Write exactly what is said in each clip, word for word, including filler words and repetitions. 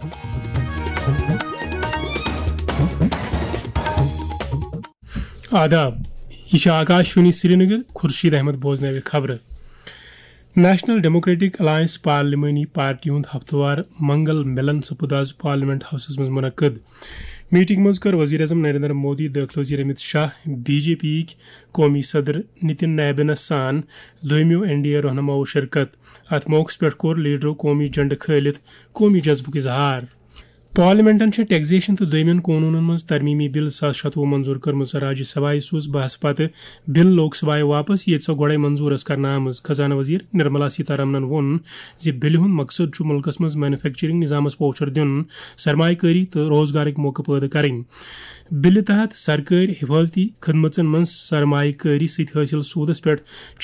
آداب یہ آکاشوانی سری نگر خورشید احمد بوزن خبر نیشنل ڈیموکریٹک الائنس پارلیمانی پارٹی ہند ہفتہ وار منگل ملن سپد آز پارلیمنٹ ہاؤسس مز منعقد میٹنگ مز کر وزیر اعظم نریندر مودی داخل وزیر امت شاہ بی جے پی یک قومی صدر نتن نیبنس سان دویمیو این ڈی اے رہنماؤ شرکت ات موقع پہ کور لیڈرو قومی جنڈ کھلت قومی جذبک اظہار پارلیمنٹن ٹیکزیشن تو دویمین قونون مز ترمیمی بل ساس شتوہ منظور کرمز راجیہ سبھا سوز بحث پتہ بل لوک سبھا واپس یہ سو گوڑے منظور کرنا آمز خزانہ وزیر نرملا سیتارمن وون زِ بل ہند مقصد ملکس مز مینوفیکچرنگ نظامس پوچھر دن سرمایہ کاری تو روزگارک موقع پیدا کریں بل تحت سرکاری حفاظتی خدمتن من سرمایہ کاری ست حاصل سودس پہ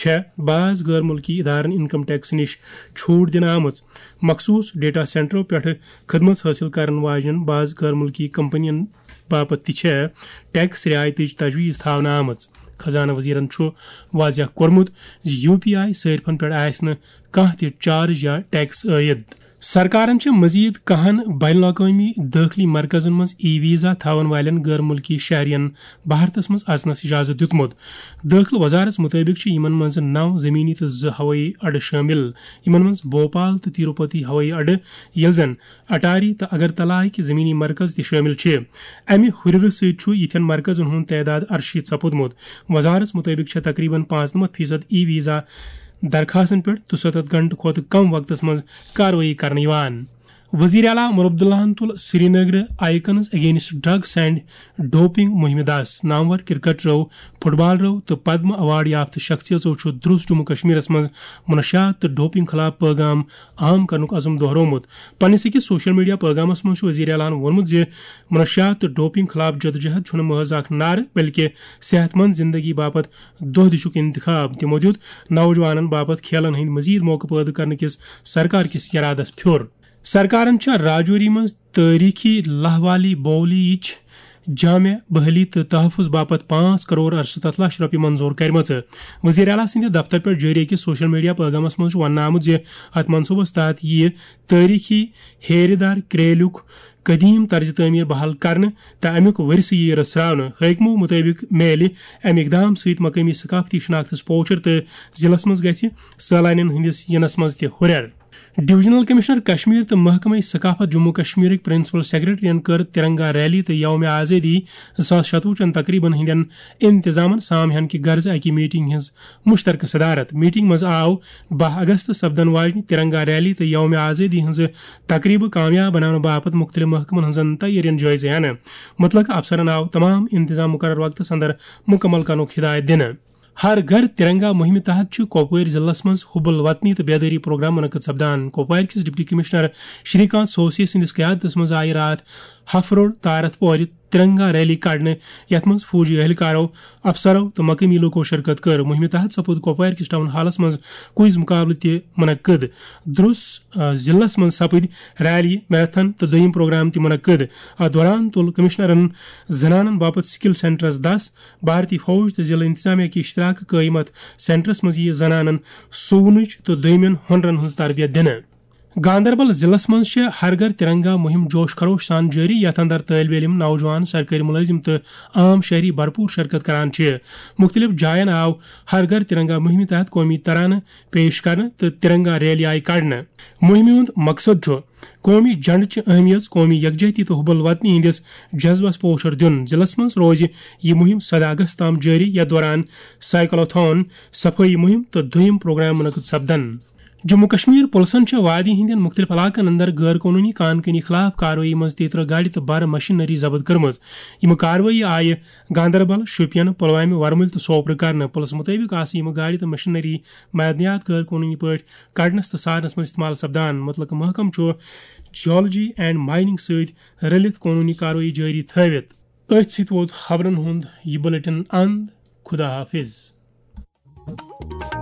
بعض غیر ملکی ادارن انکم ٹیکس نش چھوٹ دن آمت مخصوص ڈیٹا سینٹرو پہ خدمت حاصل کرن واجن بعض غیر ملکی کمپنین باپت تہ ٹیکس رعایت تجویز تھاونہ آمت خزانہ وزیرن واضح کورمت یو پی آئی صارفن پہ آس کھانا تہ چارج یا ٹیکس عائد سرکارن مزید کہن بین الاقوامی داخلی مرکزن مز ای ویزا تھاون والن غیر ملکی شہرین بھارتس مز اژنس اجازت دیتمت داخل وزارت مطابق یمن مز نو زمینی تو زٕ ہوٲیی اڈٕ شامل یمن مز بھوپال تو تیروپتی ہوٲیی اڈٕ یل زن اٹاری تو اگرتلا ہک زمینی مرکز تہ شامل امہ ہرر ست یتھین مرکزن ہند تعداد ارشیت سپودمت وزارت مطابق تقریباً پانچ نمت فیصد ای ویزا درخواستن پہ تو ستھ گھنٹہ کھت کم وقتس مز کاروٲیی کرنے یوان وزیر اعلیٰ عمر عبداللہ تل Srinagar icons against drugs and doping مہم دس نامور کرکٹرو فٹ بالرو تو پدم ایوارڈ یافتہ شخصیتوں درست جموں کشمیرس مز منشیات تو ڈوپنگ خلاف پیغام عام کرنک عزم دہرومت پنس أکس سوشل میڈیا پیغامس مز وزیر اعلیٰ وونمت زِ منشیات تو ڈوپنگ خلاف جدوجہد چھُنہٕ محض اکھ نعرٕ بلکہ صحت مند زندگی باپت دۄہ دِشُک انتخاب تمو دیُت نوجوانن باپت کھیلن ہٕنٛدۍ مزید موقع پٲدٕ کرنہٕ کِس سرکار کِس ارادس پھیوٚر سرکارن راجوری مز تاریخی لاہوالی بولی جامع بحالی تو تحفظ باپت پانچ کروڑ ارستھ لچھ روپیہ منظور کرم وزیر اعلیٰ سند دفتر پہ جاری أکس سوشل میڈیا پیغامس مز وننہٕ آمت زِ ات منصوبس تحت یی تاریخی ہیرِ دار کریلک قدیم طرز تعمیر بحال کرنے تو امیک ورثہ یی رسراونہ حکمو مطابق میلہ امہ اقدام ست مقامی ثقافتی شناختس پوچھر تو ضلعس مز گژھِ سیلانین ہندس ینس مز تہ ہریر ڈویژنل کمشنر کشمیر تو محکمہ ثقافت جموں کشمیر پرنسپل سیکرٹرین کر ترنگا ریلی تو یوم آزادی زاس شتوہ چن تقریباً ہندین انتظام سامعن کہ غرض اکہ میٹنگ ہز مشترکہ صدارت میٹنگ مز آو بہ اگست سپدن واجنہ ترنگا ریلی تو یوم آزادی ہز تقریب کامیاب بنانے باپت مختلف محکمن ہزن تیارین جائزہ ہینہ متعلقہ افسرن آو تمام انتظام مقرر وقتس اندر مکمل کرنک ہدایت دنہ ہر گھر ترنگا مہم تحت کپوار ضلع مز حب الوطنی تو بیداری پروگرام منعقد سپدان کپوار کس ڈپٹی کمشنر شری کانت سوسی سندس قیادت مز آئی رات ہف روڈ تارت پور ترنگا ریلی کڑنے یت مز فوجی اہلکارو افسرو تو مقامی لوکو شرکت کر مہم تحت سپود کپوار کس ٹاؤن ہالس مز کوئز مقابلہ تہ منعقد درس ضلع مز سپد ریلی میراتھن تو دویم پروگرام تہ منعقد اتھ دوران تل کمشنرن زنانن باپت سکل سینٹرس دس بھارتی فوج تو ضلع انتظامیہ کی اشتراک قیمت سینٹرس مز یہ زنانن سونچ تو دویمین ہنرن ہز تربیت دنہ گاندربل ضلع مز ہر گھر ترنگا مہم جوش خروش سان جاری یتھ اندر طالب علم نوجوان سرکاری ملازم تو عام شہری بھرپور شرکت کران مختلف جائن آو ہر گھر ترنگا مہم تحت قومی ترانہ پیش کرنے تو ترنگا ریلی آئی کڑنے مہم ہند مقصد قومی جنڈ چہ اہمیت قومی یکجہتی تو حب الوطنی ہندس جذبس پوچھر دن ضلع مز روز یہ مہم سدہ اگست تام جاری یتھ دوران سائیکلاتھون صفائی مہم تو دویم پروگرام منعقد سپدن جموں کشمیر پلسن وادی ہندین مختلف علاقن اندر غیر قانونی کان کنی خلاف کاروٲیی مز تیترہ گاڑی تو بار مشینری ضبط کرمز یم کاروٲیی آئی گاندربل شوپین پلوامہ ورمل تو سوپر کرنے پولیس مطابق آس یم گاڑی تو مشینری معدنیات غیر قانونی پہ کڑنس تو سارنس مز استعمال سپدان مطلق محکم جیولوجی اینڈ مائننگ ست رلت قانونی کاروٲیی جاری تھوت ات ست ووت خبرن ہند یہ بلیٹن اند خدا حافظ